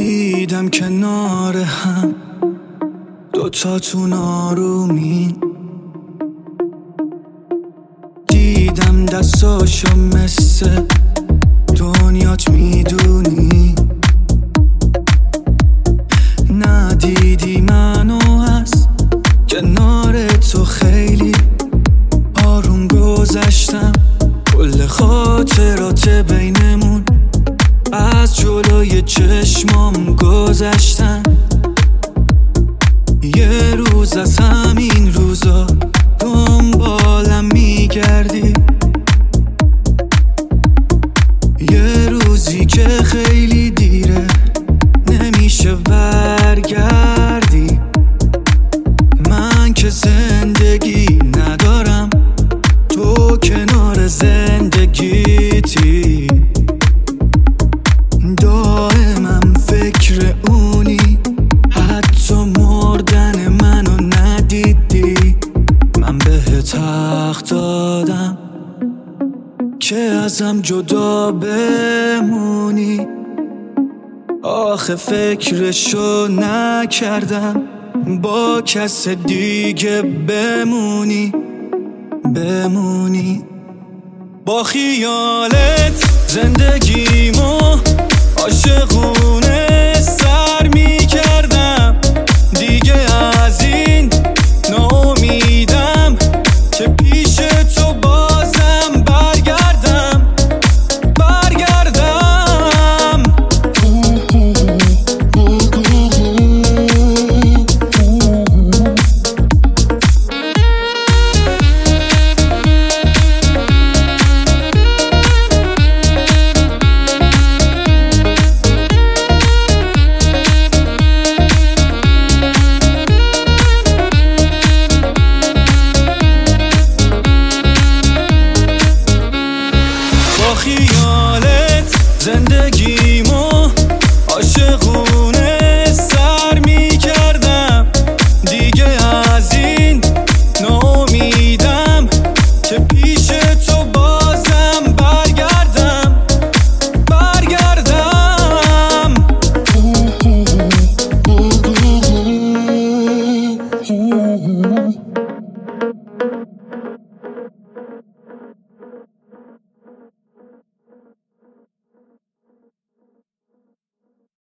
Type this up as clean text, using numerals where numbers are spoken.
دیدم کنار هم دوتاتون آرومین، دیدم دستاشو مثل دنیات میدونی، ندیدی منو از کنار تو خیلی آروم گذشتم، کل خاطرات بینمون از جلوی چشمام گذشتن. یه روز از همین روزا دنبالم میگردی، یه روزی که خیلی دیره نمیشه برگردی. من که زندگی ندارم، تو کنار زندگیتی، دائمم فکر اونی، حتی مردن منو ندیدی. من بهت حق دادم که ازم جدا بمونی، آخه فکرشو نکردم با کس دیگه بمونی. با خیالت زندگیمو عاشقونه